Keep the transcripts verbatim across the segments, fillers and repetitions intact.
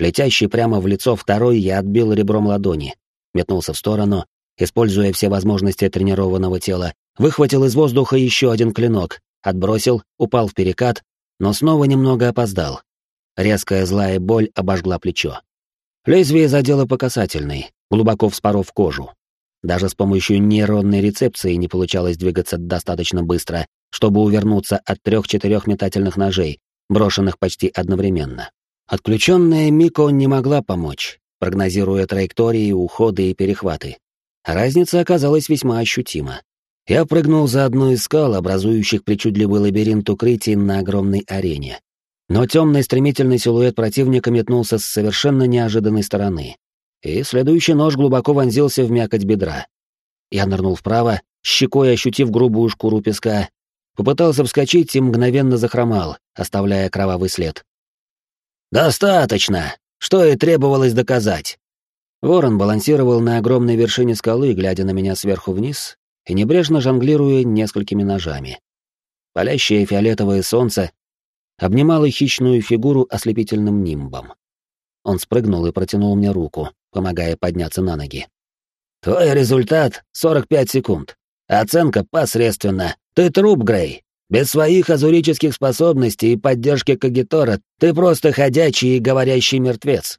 Летящий прямо в лицо второй я отбил ребром ладони, метнулся в сторону, используя все возможности тренированного тела, выхватил из воздуха еще один клинок, отбросил, упал в перекат, но снова немного опоздал. Резкая злая боль обожгла плечо. Лезвие задело по касательной, глубоко вспоров кожу. Даже с помощью нейронной рецепции не получалось двигаться достаточно быстро, чтобы увернуться от трех-четырех метательных ножей, брошенных почти одновременно. Отключенная Мико не могла помочь, прогнозируя траектории, уходы и перехваты. Разница оказалась весьма ощутима. Я прыгнул за одну из скал, образующих причудливый лабиринт укрытий на огромной арене. Но темный стремительный силуэт противника метнулся с совершенно неожиданной стороны. И следующий нож глубоко вонзился в мякоть бедра. Я нырнул вправо, щекой ощутив грубую шкуру песка, попытался вскочить и мгновенно захромал, оставляя кровавый след. «Достаточно! Что и требовалось доказать!» Ворон балансировал на огромной вершине скалы, глядя на меня сверху вниз и небрежно жонглируя несколькими ножами. Палящее фиолетовое солнце обнимало хищную фигуру ослепительным нимбом. Он спрыгнул и протянул мне руку, помогая подняться на ноги. «Твой результат — сорок пять секунд. Оценка посредственна. Ты труп, Грей. Без своих азурических способностей и поддержки Кагитора ты просто ходячий и говорящий мертвец».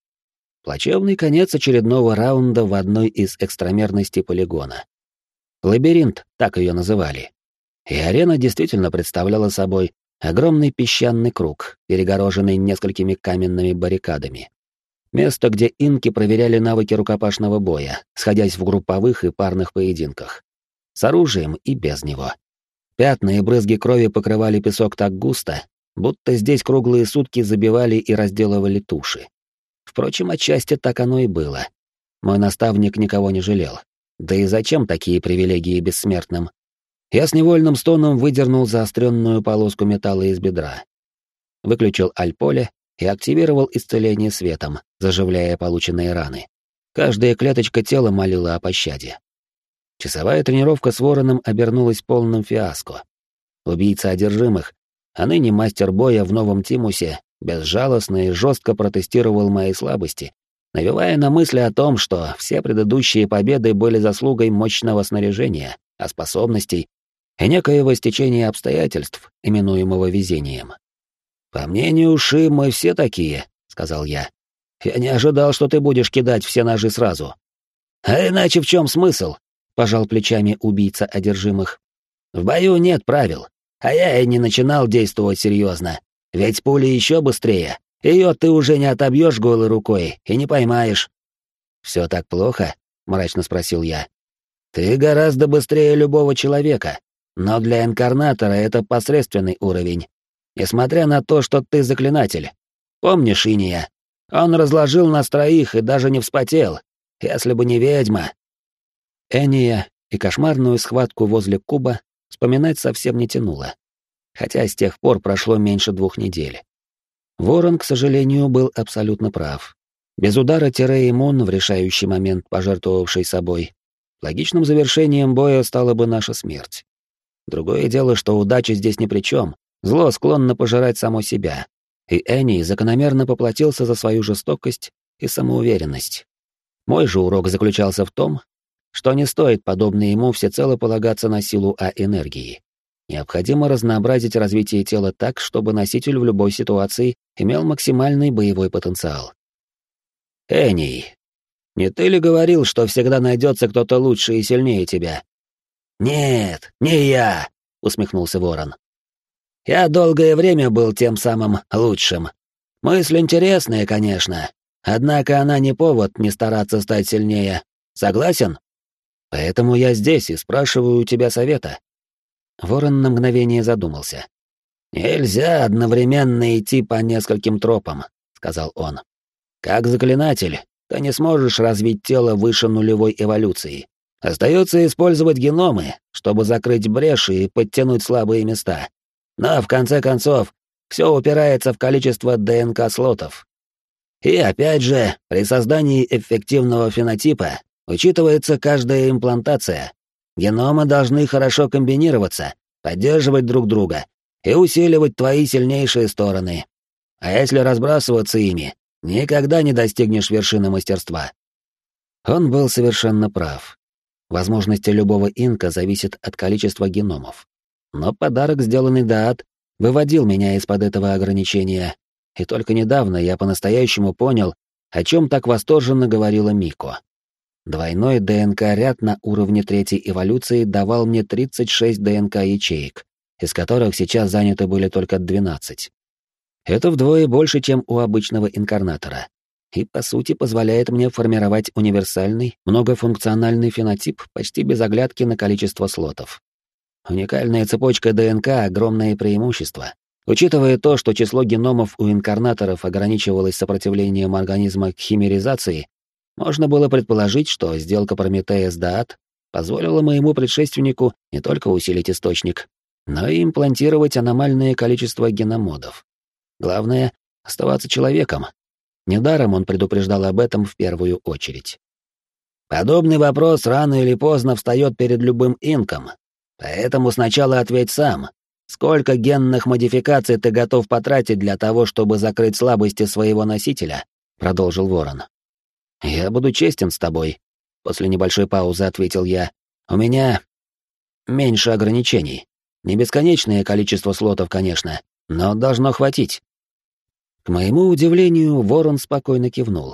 Плачевный конец очередного раунда в одной из экстрамерностей полигона. Лабиринт, так ее называли. И арена действительно представляла собой огромный песчаный круг, перегороженный несколькими каменными баррикадами. Место, где инки проверяли навыки рукопашного боя, сходясь в групповых и парных поединках. С оружием и без него. Пятна и брызги крови покрывали песок так густо, будто здесь круглые сутки забивали и разделывали туши. Впрочем, отчасти так оно и было. Мой наставник никого не жалел. Да и зачем такие привилегии бессмертным? Я с невольным стоном выдернул заостренную полоску металла из бедра. Выключил альполе и активировал исцеление светом, заживляя полученные раны. Каждая клеточка тела молила о пощаде. Часовая тренировка с Вороном обернулась полным фиаско. Убийца одержимых, а ныне мастер боя в новом Тимусе, безжалостно и жестко протестировал мои слабости, навевая на мысли о том, что все предыдущие победы были заслугой мощного снаряжения, а способностей и некоего стечения обстоятельств, именуемого везением. «По мнению Ши, мы все такие», — сказал я. «Я не ожидал, что ты будешь кидать все ножи сразу». «А иначе в чем смысл?» — пожал плечами убийца одержимых. «В бою нет правил, а я и не начинал действовать серьезно, ведь пули еще быстрее, ее ты уже не отобьешь голой рукой и не поймаешь». «Все так плохо?» — мрачно спросил я. «Ты гораздо быстрее любого человека, но для инкарнатора это посредственный уровень. Несмотря на то, что ты заклинатель. Помнишь Иния? Он разложил нас троих и даже не вспотел, если бы не ведьма». Эния и кошмарную схватку возле куба вспоминать совсем не тянуло. Хотя с тех пор прошло меньше двух недель. Ворон, к сожалению, был абсолютно прав. Без удара Тиреи Мон, в решающий момент пожертвовавший собой, логичным завершением боя стала бы наша смерть. Другое дело, что удача здесь ни при чем. Зло склонно пожирать само себя, и Энни закономерно поплатился за свою жестокость и самоуверенность. Мой же урок заключался в том, что не стоит, подобно ему, всецело полагаться на силу А-энергии. Необходимо разнообразить развитие тела так, чтобы носитель в любой ситуации имел максимальный боевой потенциал. «Энни, не ты ли говорил, что всегда найдется кто-то лучше и сильнее тебя?» «Нет, не я», — усмехнулся Ворон. «Я долгое время был тем самым лучшим. Мысль интересная, конечно, однако она не повод не стараться стать сильнее. Согласен? Поэтому я здесь и спрашиваю у тебя совета». Ворон на мгновение задумался. «Нельзя одновременно идти по нескольким тропам», — сказал он. «Как заклинатель, ты не сможешь развить тело выше нулевой эволюции. Остается использовать геномы, чтобы закрыть бреши и подтянуть слабые места. Но, в конце концов, все упирается в количество ДНК-слотов. И опять же, при создании эффективного фенотипа учитывается каждая имплантация. Геномы должны хорошо комбинироваться, поддерживать друг друга и усиливать твои сильнейшие стороны. А если разбрасываться ими, никогда не достигнешь вершины мастерства. Он был совершенно прав. Возможности любого инка зависят от количества геномов. Но подарок, сделанный Даат, выводил меня из-под этого ограничения, и только недавно я по-настоящему понял, о чем так восторженно говорила Мико. Двойной ДНК-ряд на уровне третьей эволюции давал мне тридцать шесть ДНК-ячеек, из которых сейчас заняты были только двенадцать. Это вдвое больше, чем у обычного инкарнатора, и, по сути, позволяет мне формировать универсальный, многофункциональный фенотип почти без оглядки на количество слотов. Уникальная цепочка ДНК — огромное преимущество. Учитывая то, что число геномов у инкарнаторов ограничивалось сопротивлением организма к химеризации, можно было предположить, что сделка Прометея с Даат позволила моему предшественнику не только усилить источник, но и имплантировать аномальное количество геномодов. Главное — оставаться человеком. Недаром он предупреждал об этом в первую очередь. Подобный вопрос рано или поздно встает перед любым инком, поэтому сначала ответь сам. Сколько генных модификаций ты готов потратить для того, чтобы закрыть слабости своего носителя? Продолжил Ворон. Я буду честен с тобой, после небольшой паузы ответил я. У меня меньше ограничений. Не бесконечное количество слотов, конечно, но должно хватить. К моему удивлению, Ворон спокойно кивнул.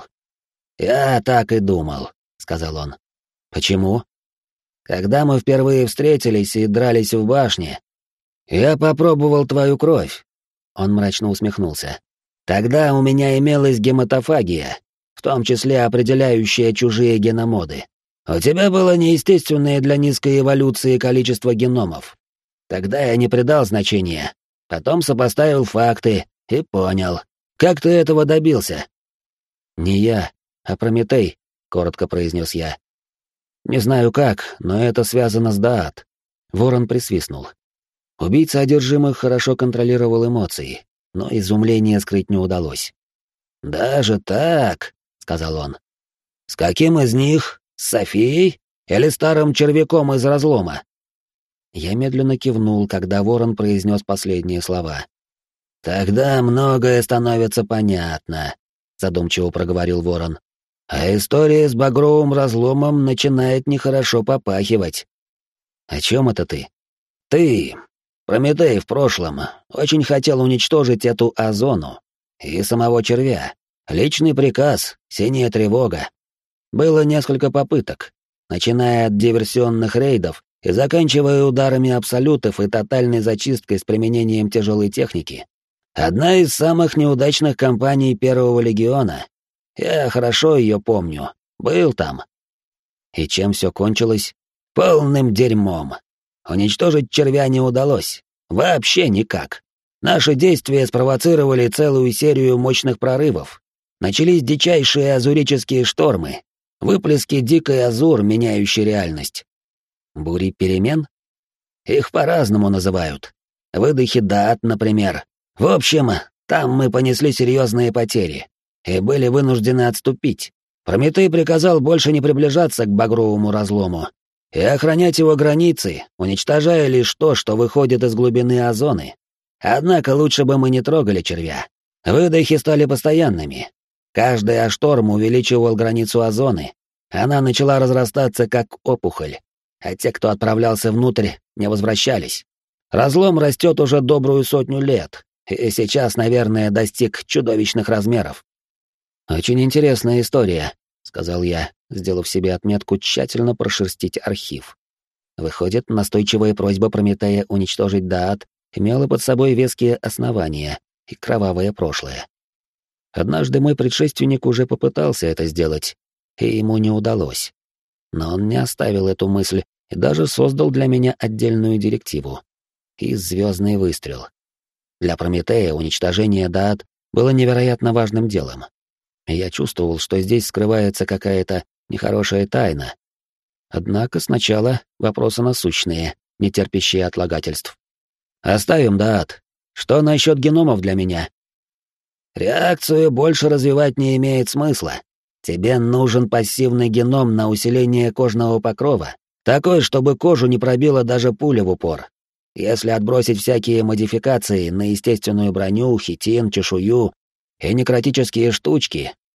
«Я так и думал», — сказал он. «Почему?» «Когда мы впервые встретились и дрались в башне, я попробовал твою кровь». Он мрачно усмехнулся. «Тогда у меня имелась гематофагия, в том числе определяющая чужие геномоды. У тебя было неестественное для низкой эволюции количество геномов. Тогда я не придал значения, потом сопоставил факты и понял. Как ты этого добился?» «Не я, а Прометей», — коротко произнес я. «Не знаю как, но это связано с Даат». Ворон присвистнул. Убийца одержимых хорошо контролировал эмоции, но изумление скрыть не удалось. «Даже так?» — сказал он. «С каким из них? С Софией? Или старым червяком из разлома?» Я медленно кивнул, когда Ворон произнес последние слова. «Тогда многое становится понятно», — задумчиво проговорил Ворон. «А история с багровым разломом начинает нехорошо попахивать». «О чем это ты?» «Ты, Прометей в прошлом, очень хотел уничтожить эту озону и самого червя. Личный приказ, синяя тревога. Было несколько попыток, начиная от диверсионных рейдов и заканчивая ударами абсолютов и тотальной зачисткой с применением тяжелой техники. Одна из самых неудачных кампаний Первого Легиона. Я хорошо ее помню. Был там. И чем все кончилось? Полным дерьмом. Уничтожить червя не удалось. Вообще никак. Наши действия спровоцировали целую серию мощных прорывов. Начались дичайшие азурические штормы. Выплески дикой азур, меняющей реальность. Бури перемен? Их по-разному называют. Выдохи Даат, например. В общем, там мы понесли серьезные потери и были вынуждены отступить. Прометей приказал больше не приближаться к багровому разлому и охранять его границы, уничтожая лишь то, что выходит из глубины озоны. Однако лучше бы мы не трогали червя. Выдохи стали постоянными. Каждый ашторм увеличивал границу озоны. Она начала разрастаться как опухоль, а те, кто отправлялся внутрь, не возвращались. Разлом растет уже добрую сотню лет, и сейчас, наверное, достиг чудовищных размеров. «Очень интересная история», — сказал я, сделав себе отметку тщательно прошерстить архив. Выходит, настойчивая просьба Прометея уничтожить Даат имела под собой веские основания и кровавое прошлое. Однажды мой предшественник уже попытался это сделать, и ему не удалось. Но он не оставил эту мысль и даже создал для меня отдельную директиву. И звездный выстрел. Для Прометея уничтожение Даат было невероятно важным делом. Я чувствовал, что здесь скрывается какая-то нехорошая тайна. Однако сначала вопросы насущные, не терпящие отлагательств. «Оставим Даат. Что насчет геномов для меня?» «Реакцию больше развивать не имеет смысла. Тебе нужен пассивный геном на усиление кожного покрова, такой, чтобы кожу не пробила даже пуля в упор. Если отбросить всякие модификации на естественную броню, хитин, чешую, и некротические штучки